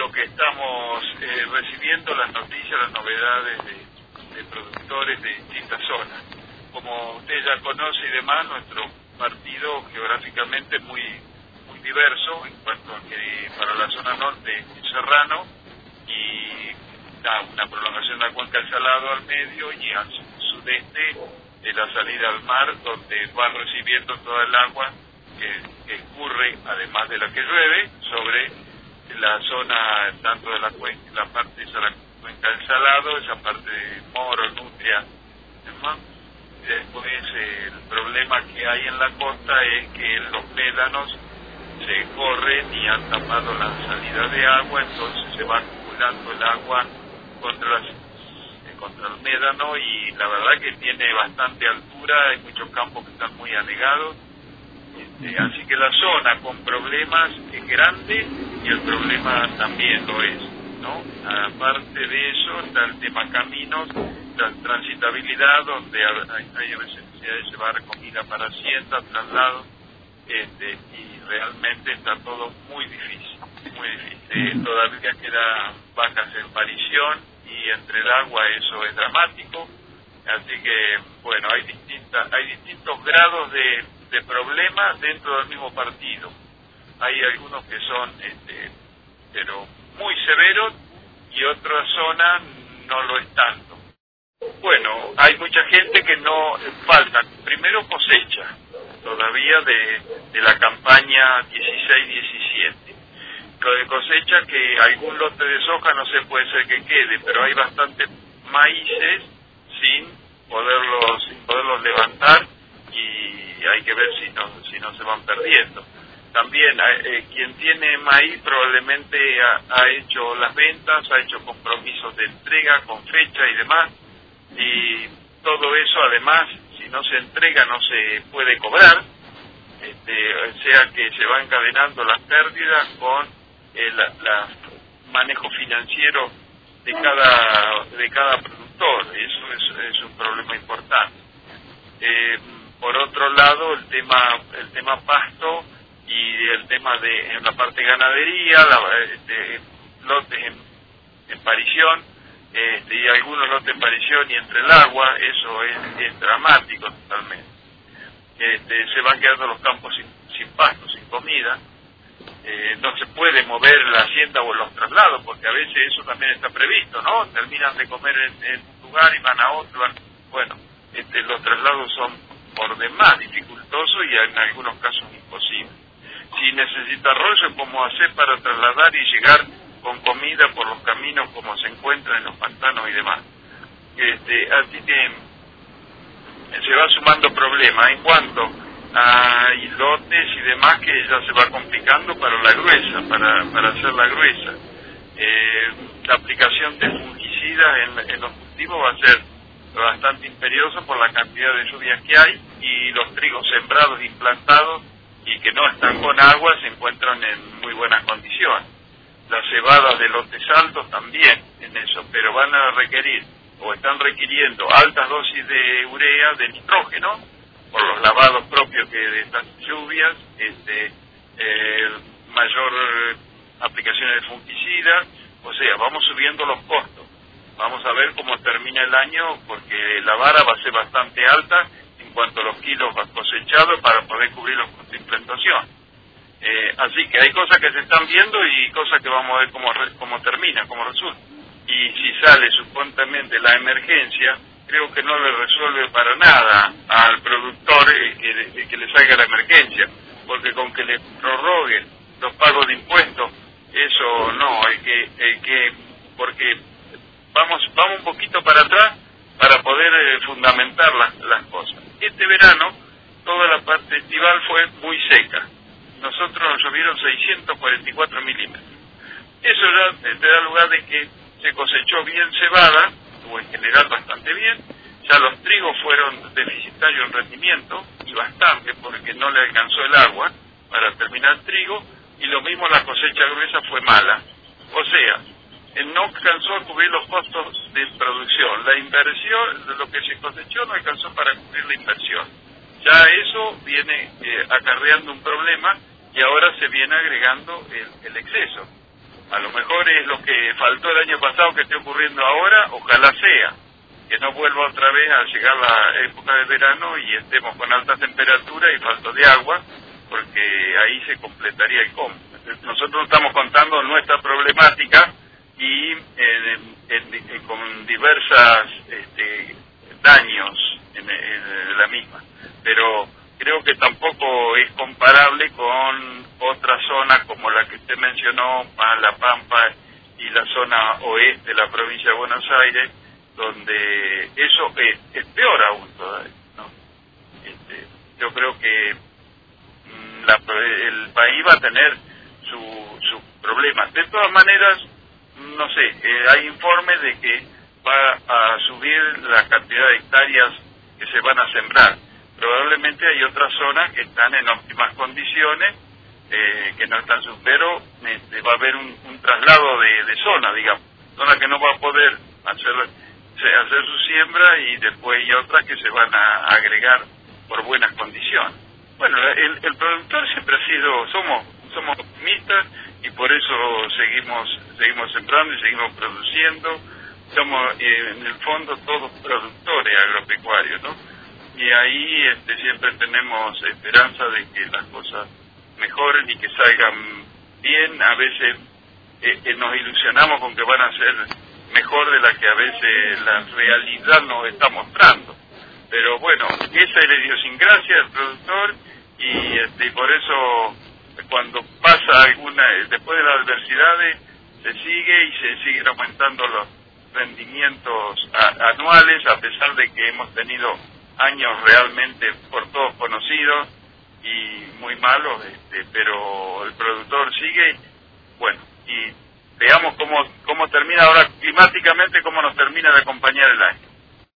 bueno que estamos recibiendo las noticias, las novedades de productores de distintas zonas. Como usted ya conoce y demás, nuestro partido geográficamente es muy diverso en cuanto a que para la zona norte es serrano y da una prolongación de la cuenca del Salado al medio, y al sudeste de la salida al mar, donde va recibiendo toda el agua que escurre, además de la que llueve, sobre la zona tanto de la cuenca, la parte de la cuenca del Salado, esa parte de Moro, Nutria, demás. Después el problema que hay en la costa es que los médanos se corren y han tapado la salida de agua, entonces se va acumulando el agua contra el médano, y la verdad que tiene bastante altura, hay muchos campos que están muy anegados, así que la zona con problemas es grande y el problema también lo es, ¿no? Aparte de eso está el tema caminos, la transitabilidad, donde hay a veces necesidad de llevar comida para hacienda, traslados, y realmente está todo muy difícil, muy difícil. Todavía quedan vacas en parición y entre el agua eso es dramático, así que bueno, hay distintos grados de problemas dentro del mismo partido. Hay algunos que son pero muy severos y otras zonas no lo es tanto. Bueno, hay mucha gente que no falta, primero cosecha, todavía de la campaña 16-17. Lo de cosecha, que algún lote de soja no se puede ser que quede, pero hay bastantes maíces sin poderlos levantar, y hay que ver si no se van perdiendo. También quien tiene maíz probablemente ha hecho las ventas, ha hecho compromisos de entrega con fecha y demás, y todo eso además, si no se entrega no se puede cobrar, o sea que se van encadenando las pérdidas con el manejo financiero de cada productor. Eso es un problema importante. Por otro lado, el tema pasto y el tema en la parte ganadería, lotes en parición, y algunos lotes en parición y entre el agua, eso es dramático totalmente. Se van quedando los campos sin pasto, sin comida, no se puede mover la hacienda o los traslados, porque a veces eso también está previsto, ¿no? Terminan de comer en un lugar y van a otro. Bueno, los traslados son por demás dificultosos y en algunos casos imposibles. Si necesita arroyo, ¿cómo hacer para trasladar y llegar con comida por los caminos como se encuentran en los pantanos y demás? Así que se va sumando problemas en cuanto a islotes y demás, que ya se va complicando para la gruesa, para hacer la gruesa. La aplicación de fungicidas en los cultivos va a ser bastante imperiosa por la cantidad de lluvias que hay, y los trigos sembrados, implantados y que no están con agua se encuentran en muy buenas condiciones. Las cebadas de lotes altos también en eso, pero van a requerir o están requiriendo altas dosis de urea, de nitrógeno, por los lavados propios que de estas lluvias, mayor aplicaciones de fungicidas, o sea, vamos subiendo los costos. Vamos a ver cómo termina el año, porque la vara va a ser bastante alta en cuanto a los kilos cosechados para poder cubrir los costos de implantación. Así que hay cosas que se están viendo y cosas que vamos a ver cómo termina, cómo resulta. Y si sale supuestamente la emergencia, creo que no le resuelve para nada al productor que le salga la emergencia, porque con que le prorroguen los pagos de impuestos, eso no, porque vamos un poquito para atrás para poder fundamentar las cosas. Este verano toda la parte estival fue muy seca. Nosotros nos llovieron 644 milímetros. Eso ya te da lugar de que se cosechó bien cebada, o en general bastante bien. Ya los trigos fueron deficitarios en rendimiento, y bastante, porque no le alcanzó el agua para terminar el trigo, y lo mismo la cosecha gruesa fue mala. O sea, no alcanzó a cubrir los costos de producción. La inversión, de lo que se cosechó, no alcanzó para cubrir la inversión. Ya eso viene acarreando un problema, y ahora se viene agregando el exceso. A lo mejor es lo que faltó el año pasado que esté ocurriendo ahora, ojalá sea, que no vuelva otra vez a llegar la época de verano y estemos con alta temperatura y falta de agua, porque ahí se completaría el combo. Nosotros estamos contando nuestra problemática y con diversas daños en la misma, pero creo que tampoco es comparable con otras zonas como la que usted mencionó, La Pampa y la zona oeste de la provincia de Buenos Aires, donde eso es peor aún todavía, ¿no? Yo creo que el país va a tener sus problemas. De todas maneras, no sé, hay informes de que va a subir la cantidad de hectáreas que se van a sembrar. Probablemente hay otras zonas que están en óptimas condiciones, que no están pero va a haber un traslado de zona, digamos, zona que no va a poder hacer su siembra y después hay otras que se van a agregar por buenas condiciones. Bueno, el productor siempre ha sido, somos optimistas y por eso seguimos sembrando y seguimos produciendo. Somos en el fondo todos productores agropecuarios, ¿no? Y ahí siempre tenemos esperanza de que las cosas mejoren y que salgan bien. A veces nos ilusionamos con que van a ser mejor de la que a veces la realidad nos está mostrando. Pero bueno, esa es la idiosincrasia del productor y por eso cuando pasa después de las adversidades se siguen aumentando los rendimientos anuales, a pesar de que hemos tenido años realmente por todos conocidos y muy malos, pero el productor sigue, bueno, y veamos cómo termina ahora climáticamente, cómo nos termina de acompañar el año.